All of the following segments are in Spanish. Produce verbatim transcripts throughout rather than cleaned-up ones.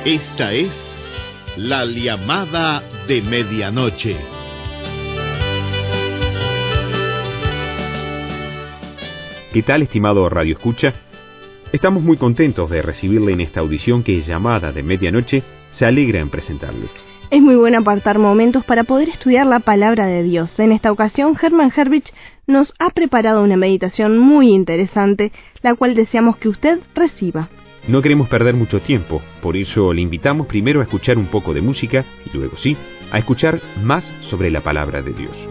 Esta es la llamada de medianoche. ¿Qué tal, estimado Radio Escucha? Estamos muy contentos de recibirle en esta audición que, llamada de medianoche, se alegra en presentarle. Es muy bueno apartar momentos para poder estudiar la palabra de Dios. En esta ocasión, Hermann Herbich nos ha preparado una meditación muy interesante, la cual deseamos que usted reciba. No queremos perder mucho tiempo, por eso le invitamos primero a escuchar un poco de música y luego sí, a escuchar más sobre la palabra de Dios.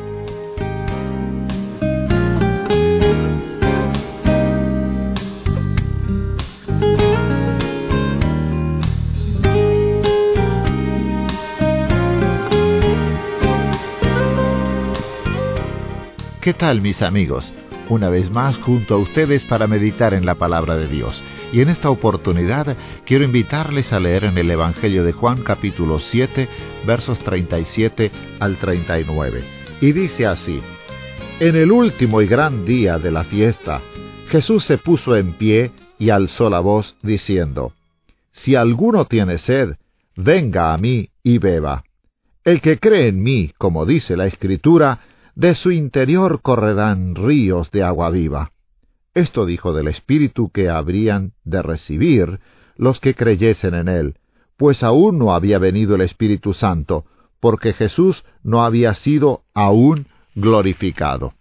¿Qué tal, mis amigos? Una vez más junto a ustedes para meditar en la palabra de Dios. Y en esta oportunidad quiero invitarles a leer en el Evangelio de Juan capítulo siete, versos treinta y siete al treinta y nueve. Y dice así: En el último y gran día de la fiesta, Jesús se puso en pie y alzó la voz diciendo: Si alguno tiene sed, venga a mí y beba. El que cree en mí, como dice la Escritura, de su interior correrán ríos de agua viva. Esto dijo del Espíritu que habrían de recibir los que creyesen en él, pues aún no había venido el Espíritu Santo, porque Jesús no había sido aún glorificado.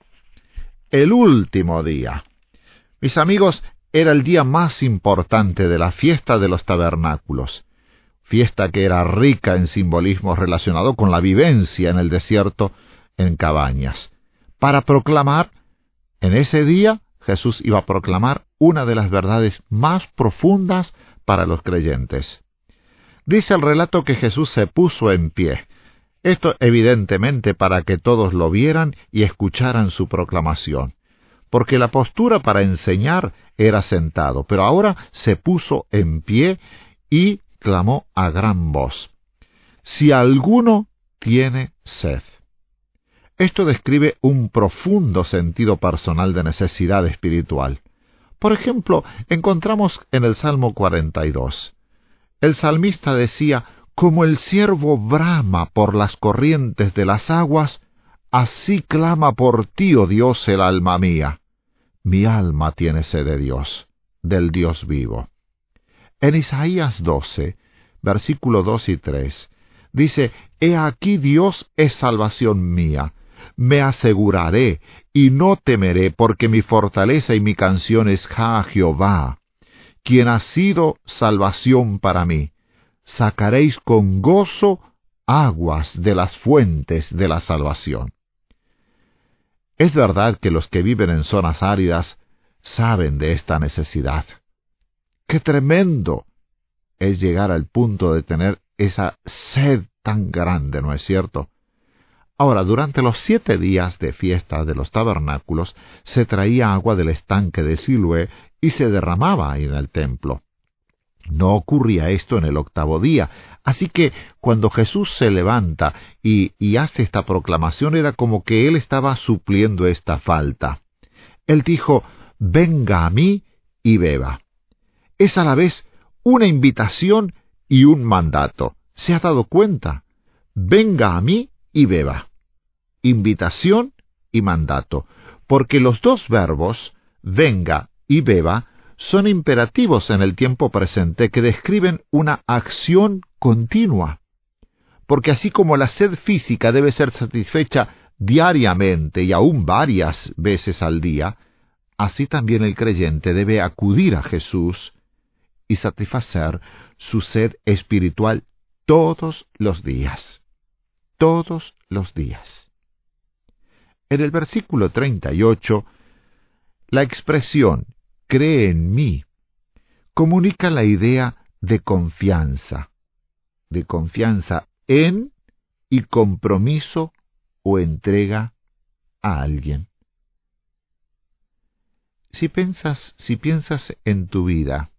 El último día. Mis amigos, era el día más importante de la fiesta de los tabernáculos, fiesta que era rica en simbolismos relacionados con la vivencia en el desierto en cabañas. Para proclamar, en ese día, Jesús iba a proclamar una de las verdades más profundas para los creyentes. Dice el relato que Jesús se puso en pie. Esto evidentemente para que todos lo vieran y escucharan su proclamación, porque la postura para enseñar era sentado, pero ahora se puso en pie y clamó a gran voz: Si alguno tiene sed. Esto describe un profundo sentido personal de necesidad espiritual. Por ejemplo, encontramos en el Salmo cuarenta y dos. El salmista decía: Como el ciervo brama por las corrientes de las aguas, así clama por ti, oh Dios, el alma mía. Mi alma tiene sed de Dios, del Dios vivo. En Isaías doce, versículos dos y tres, dice: He aquí Dios es salvación mía. Me aseguraré y no temeré, porque mi fortaleza y mi canción es Jah Jehová, quien ha sido salvación para mí. Sacaréis con gozo aguas de las fuentes de la salvación. Es verdad que los que viven en zonas áridas saben de esta necesidad. ¡Qué tremendo es llegar al punto de tener esa sed tan grande, ¿no es cierto? Ahora, durante los siete días de fiesta de los tabernáculos, se traía agua del estanque de Siloé y se derramaba en el templo. No ocurría esto en el octavo día, así que cuando Jesús se levanta y, y hace esta proclamación, era como que Él estaba supliendo esta falta. Él dijo: Venga a mí y beba. Es a la vez una invitación y un mandato. ¿Se ha dado cuenta? Venga a mí y beba. Invitación y mandato, porque los dos verbos, venga y beba, son imperativos en el tiempo presente que describen una acción continua. Porque así como la sed física debe ser satisfecha diariamente y aún varias veces al día, así también el creyente debe acudir a Jesús y satisfacer su sed espiritual todos los días. Todos los días. En el versículo treinta y ocho, la expresión cree en mí comunica la idea de confianza, de confianza en y compromiso o entrega a alguien. Si piensas, si piensas en tu vida,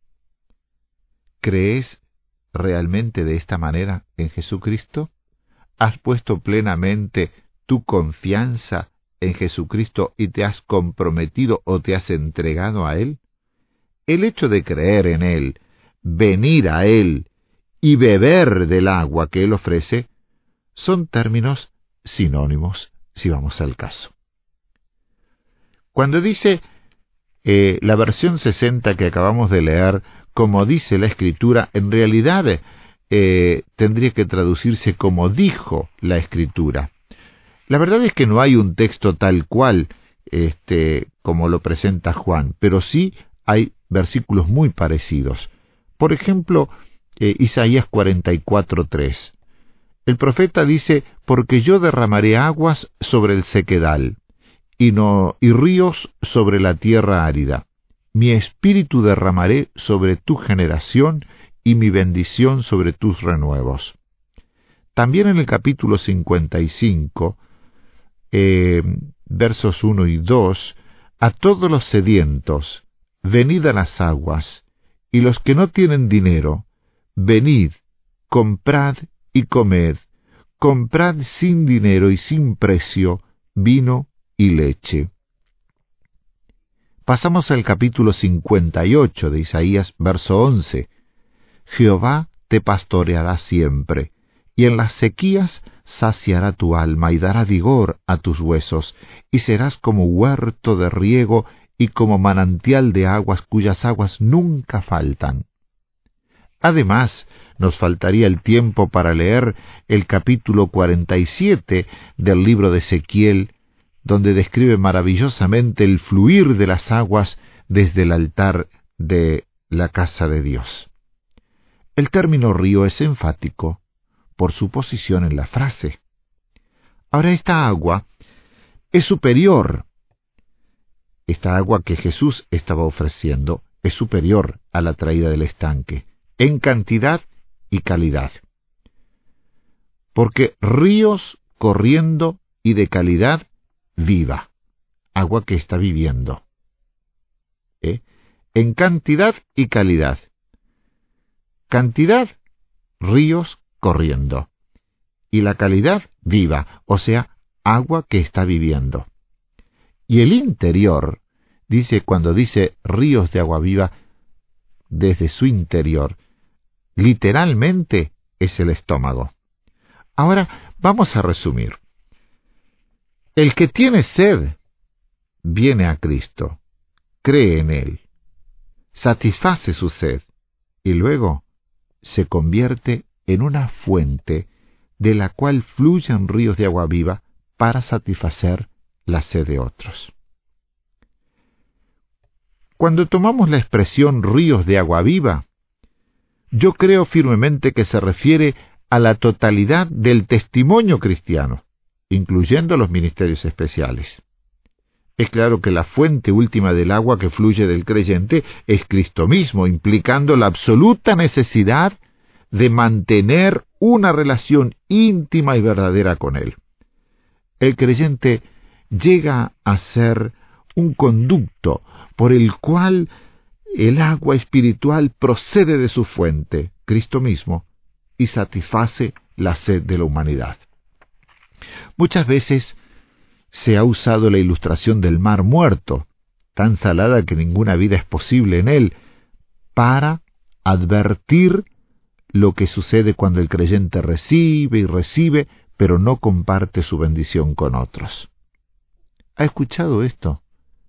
¿crees realmente de esta manera en Jesucristo? ¿Has puesto plenamente tu confianza en Jesucristo y te has comprometido o te has entregado a Él? El hecho de creer en Él, venir a Él y beber del agua que Él ofrece son términos sinónimos, si vamos al caso. Cuando dice eh, la versión sesenta que acabamos de leer, como dice la Escritura, en realidad eh, tendría que traducirse como dijo la Escritura. La verdad es que no hay un texto tal cual este, como lo presenta Juan, pero sí hay versículos muy parecidos. Por ejemplo, eh, Isaías cuarenta y cuatro, tres. El profeta dice, porque yo derramaré aguas sobre el sequedal, y, no, y ríos sobre la tierra árida. Mi espíritu derramaré sobre tu generación, y mi bendición sobre tus renuevos. También en el capítulo cincuenta y cinco, eh, versos uno y dos, a todos los sedientos, venid a las aguas, y los que no tienen dinero, venid, comprad y comed, comprad sin dinero y sin precio vino y leche. Pasamos al capítulo cincuenta y ocho de Isaías, verso once. Jehová te pastoreará siempre, y en las sequías saciará tu alma y dará vigor a tus huesos, y serás como huerto de riego y como manantial de aguas cuyas aguas nunca faltan. Además, nos faltaría el tiempo para leer el capítulo cuarenta y siete del libro de Ezequiel, donde describe maravillosamente el fluir de las aguas desde el altar de la casa de Dios. El término río es enfático por su posición en la frase. Ahora, esta agua es superior. Esta agua que Jesús estaba ofreciendo es superior a la traída del estanque, en cantidad y calidad. Porque ríos corriendo y de calidad viva, agua que está viviendo. ¿Eh? En cantidad y calidad. Cantidad, ríos corriendo. Y la calidad viva, o sea, agua que está viviendo. Y el interior, dice, cuando dice ríos de agua viva, desde su interior, literalmente es el estómago. Ahora vamos a resumir. El que tiene sed viene a Cristo, cree en Él, satisface su sed y luego se convierte en una fuente de la cual fluyen ríos de agua viva para satisfacer la sed de otros. Cuando tomamos la expresión ríos de agua viva, yo creo firmemente que se refiere a la totalidad del testimonio cristiano, incluyendo los ministerios especiales. Es claro que la fuente última del agua que fluye del creyente es Cristo mismo, implicando la absoluta necesidad de mantener una relación íntima y verdadera con Él. El creyente llega a ser un conducto por el cual el agua espiritual procede de su fuente, Cristo mismo, y satisface la sed de la humanidad. Muchas veces se ha usado la ilustración del mar muerto, tan salada que ninguna vida es posible en él, para advertir lo que sucede cuando el creyente recibe y recibe, pero no comparte su bendición con otros. ¿Ha escuchado esto?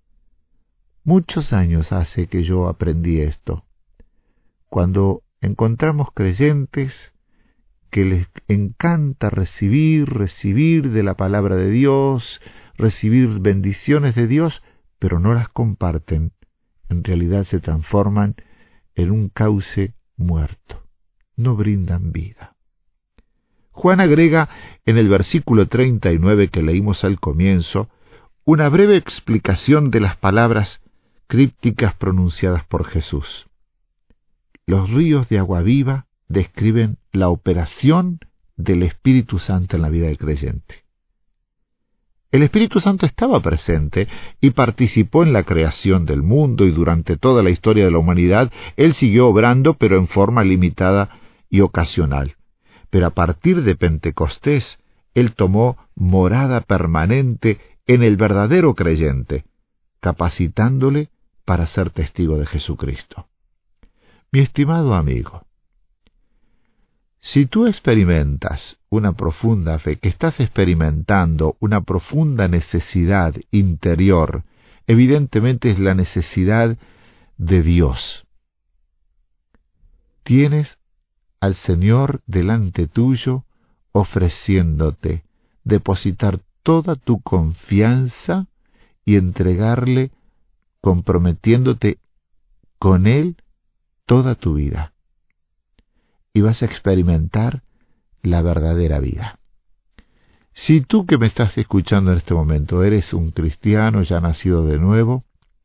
Muchos años hace que yo aprendí esto. Cuando encontramos creyentes que les encanta recibir, recibir de la palabra de Dios, recibir bendiciones de Dios, pero no las comparten, en realidad se transforman en un cauce muerto, no brindan vida. Juan agrega en el versículo treinta y nueve que leímos al comienzo, una breve explicación de las palabras crípticas pronunciadas por Jesús. Los ríos de agua viva describen la operación del Espíritu Santo en la vida del creyente. El Espíritu Santo estaba presente y participó en la creación del mundo, y durante toda la historia de la humanidad Él siguió obrando, pero en forma limitada y ocasional. Pero a partir de Pentecostés, Él tomó morada permanente en el verdadero creyente, capacitándole para ser testigo de Jesucristo. Mi estimado amigo, Si tú experimentas una profunda fe, que estás experimentando una profunda necesidad interior, evidentemente es la necesidad de Dios. Tienes al Señor delante tuyo ofreciéndote depositar toda tu confianza y entregarle, comprometiéndote con Él toda tu vida. Y vas a experimentar la verdadera vida. Si tú que me estás escuchando en este momento eres un cristiano ya nacido de nuevo,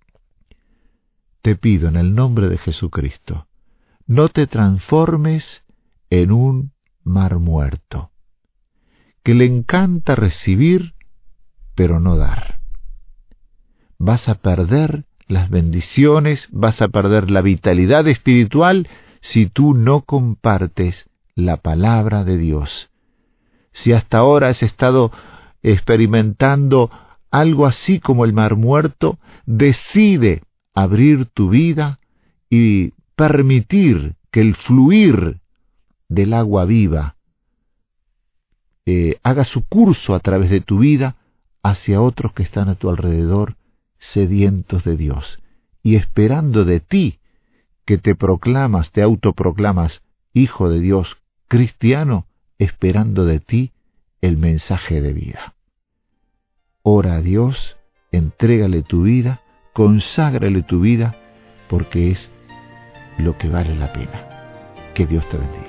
te pido en el nombre de Jesucristo, no te transformes en un mar muerto, que le encanta recibir, pero no dar. Vas a perder las bendiciones, vas a perder la vitalidad espiritual si tú no compartes la palabra de Dios. Si hasta ahora has estado experimentando algo así como el mar muerto, decide abrir tu vida y permitir que el fluir del agua viva eh, haga su curso a través de tu vida hacia otros que están a tu alrededor, sedientos de Dios y esperando de ti, que te proclamas, te autoproclamas hijo de Dios, cristiano, esperando de ti el mensaje de vida. Ora a Dios, entrégale tu vida, conságrale tu vida, porque es lo que vale la pena. Que Dios te bendiga.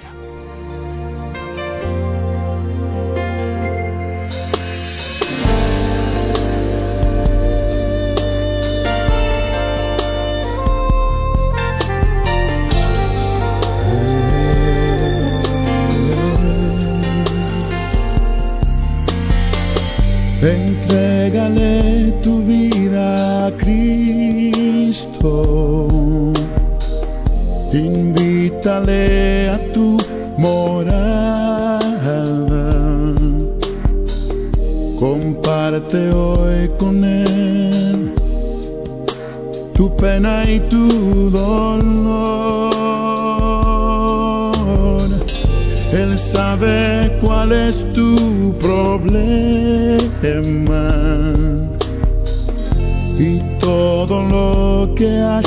Entrégale tu vida a Cristo, invítale a tu morada, comparte hoy con Él tu pena y tu dolor. Él sabe cuál es tu problema y todo lo que has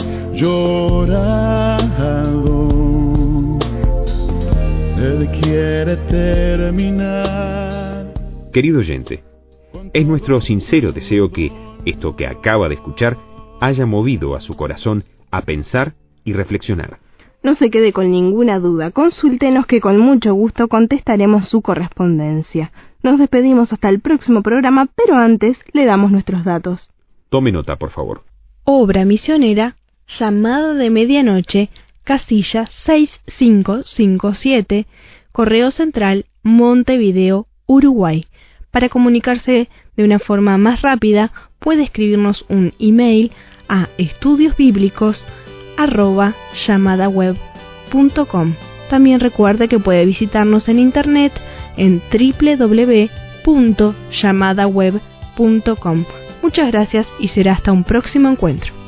llorado, Él quiere terminar. Querido oyente, es nuestro sincero deseo que esto que acaba de escuchar haya movido a su corazón a pensar y reflexionar. No se quede con ninguna duda, consúltenos que con mucho gusto contestaremos su correspondencia. Nos despedimos hasta el próximo programa, pero antes le damos nuestros datos. Tome nota, por favor. Obra misionera, Llamada de Medianoche, casilla seis cinco cinco siete, Correo Central, Montevideo, Uruguay. Para comunicarse de una forma más rápida, puede escribirnos un email a estudiosbíblicos arroba llamadaweb punto com. También recuerde que puede visitarnos en internet en doble u doble u doble u punto llamadaweb punto com. Muchas gracias y será hasta un próximo encuentro.